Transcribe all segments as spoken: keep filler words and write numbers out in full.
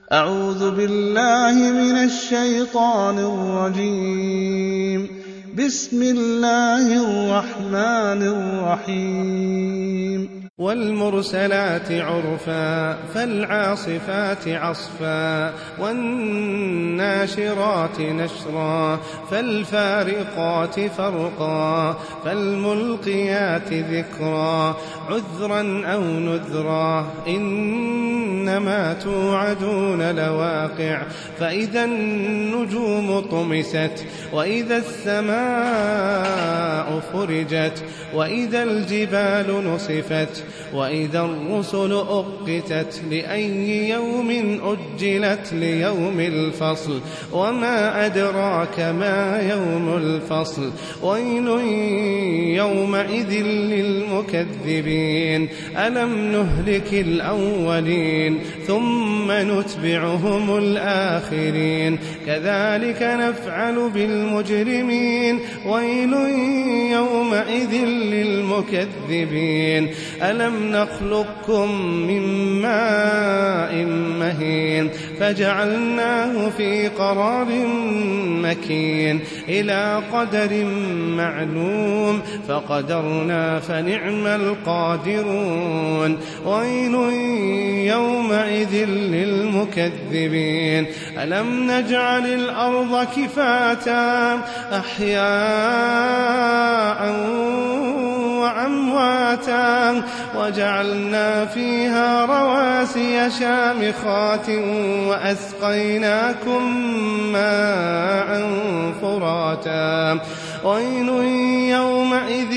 أعوذ بالله من الشيطان الرجيم. بسم الله الرحمن الرحيم. والمرسلات عرفا فالعاصفات عصفا والناشرات نشرا فالفارقات فرقا فالملقيات ذكرا عذرا أو نذرا إنما توعدون لواقع فإذا النجوم طمست وإذا السماء فرجت وإذا الجبال نصفت وإذا الرسل أقتت لأي يوم أجلت ليوم الفصل وما أدراك ما يوم الفصل ويل يومئذ للمكذبين ألم نهلك الأولين ثم نتبعهم الآخرين كذلك نفعل بالمجرمين ويل يومئذ للمكذبين ألم نخلقكم من ماء مهين فجعلناه في قرار مكين إلى قدر معلوم فقدرنا فنعم القادرون ويل يومئذ للمكذبين ألم نجعل الأرض كفاتا أحياء وأمواتا وجعلنا فيها رواسي شامخات وأسقيناكم ماء فراتا ويل يومئذ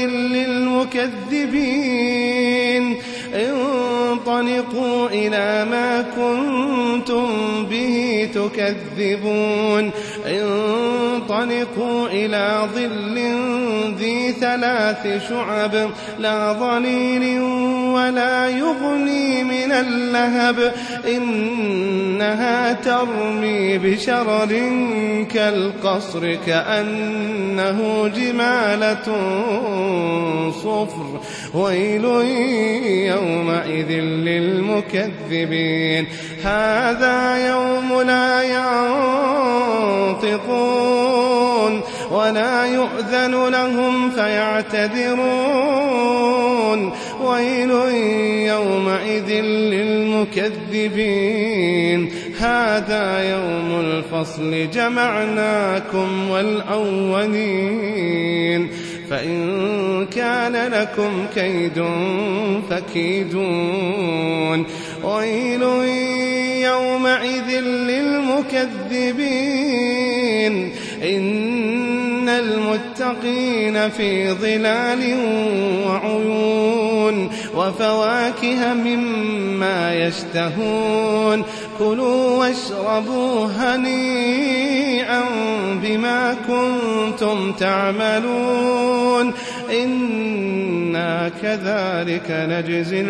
للمكذبين انطلقوا إلى ما كنتم به تكذبون انطلقوا إلى ظل ذي ثلاث شعب لا ظليل ولا يغني من اللهب إنها ترمي بشرر كالقصر كأنه جمالة صفر ويل يومئذ للمكذبين هذا يوم لا ينطقون ولا يؤذن لهم فيعتذرون ويل يومئذ للمكذبين هذا يوم الفصل جمعناكم والأولين فإن كان لكم كيد فكيدون ويل يومئذ للمكذبين إن المتقين في ظلال وعيون وفواكه مما يشتهون كلوا واشربوا هنيئا بما كنتم تعملون إنا كذلك نجزي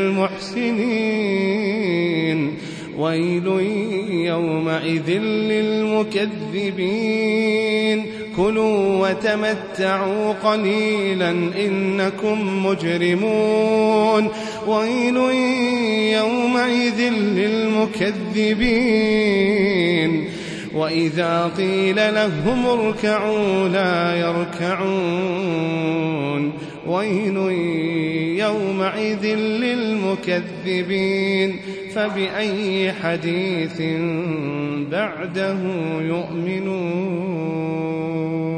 المحسنين ويل يومئذ للمكذبين كلوا وتمتعوا قليلا إنكم مجرمون ويل يومئذ للمكذبين وإذا قيل لهم اركعوا لا يركعون ويل يومئذ للمكذبين فبأي حديث بعده يؤمنون.